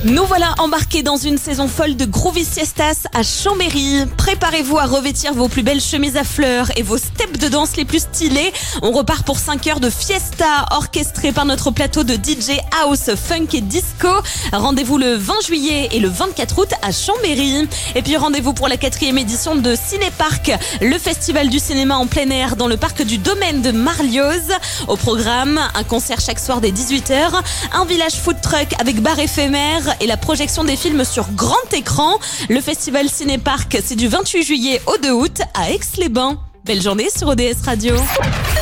Nous voilà embarqués dans une saison folle de Groovy Siestas à Chambéry. Préparez-vous à revêtir vos plus belles chemises à fleurs et vos steps de danse les plus stylés. On repart pour 5 heures de fiesta orchestrée par notre plateau de DJ House, Funk et Disco. Rendez-vous le 20 juillet et le 24 août à Chambéry. Et puis rendez-vous pour la 4e édition de Cinéparc, le festival du cinéma en plein air dans le parc du Domaine de Marlioz. Au programme, un concert chaque soir dès 18h, un village food truck avec bar éphémère et la projection des films sur grand écran. Le festival Cinéparc, c'est du 28 juillet au 2 août à Aix-les-Bains. Belle journée sur ODS Radio.